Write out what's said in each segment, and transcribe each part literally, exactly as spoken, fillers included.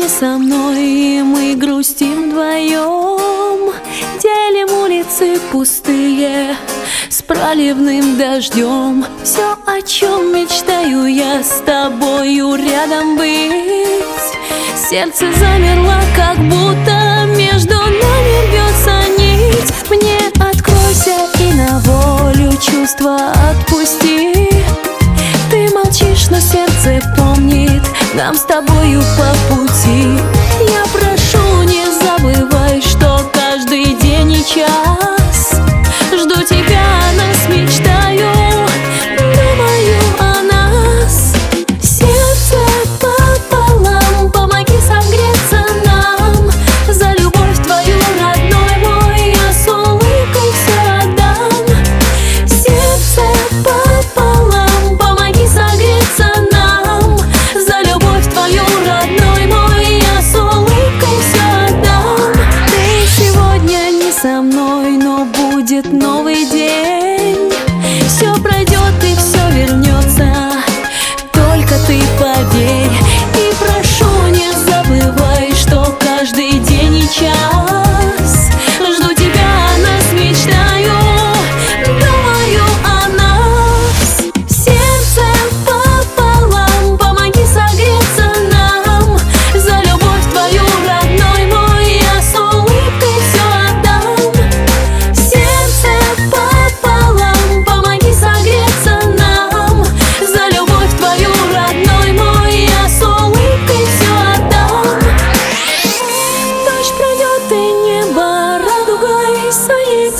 не со мной, и мы грустим вдвоем. Делим улицы пустые с проливным дождем. Все, о чем мечтаю я, с тобою рядом быть. Сердце замерло, как будто между нами бьется нить. Мне откройся и на волю чувства отпусти. Ты молчишь, но сердце помнит, нам с тобою по пути. Я прошу, не забывай, что каждый день и час жду тебя, о нас мечтаю, думаю о нас. Сердце пополам, помоги согреться нам. За любовь твою, родной мой, я с улыбкой все отдам. Сердце пополам, помоги согреться нам. За любовь твою, родной мой, я с улыбкой все отдам. Ты сегодня не со мной, но будет новый день. Все пройдет и все вернется, только ты поверь. И прошу, не забывай, что каждый день и час жду тебя, о нас мечтаю, думаю о нас. Сердце пополам, помоги согреться нам. За любовь твою, родной мой, я с улыбкой все отдам. Сердце пополам, помоги согреться нам. За любовь твою, родной мой, я с улыбкой все отдам. Дождь пройдет, и небо радугой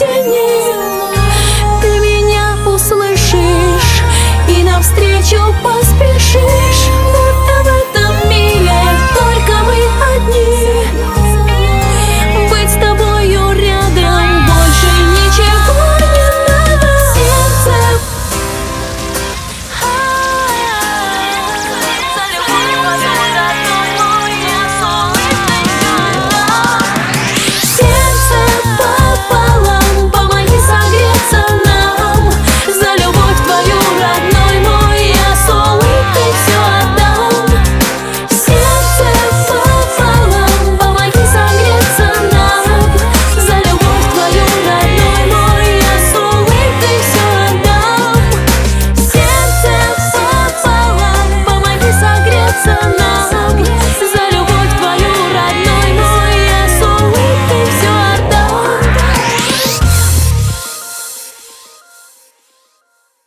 соединит. Ты меня услышишь и навстречу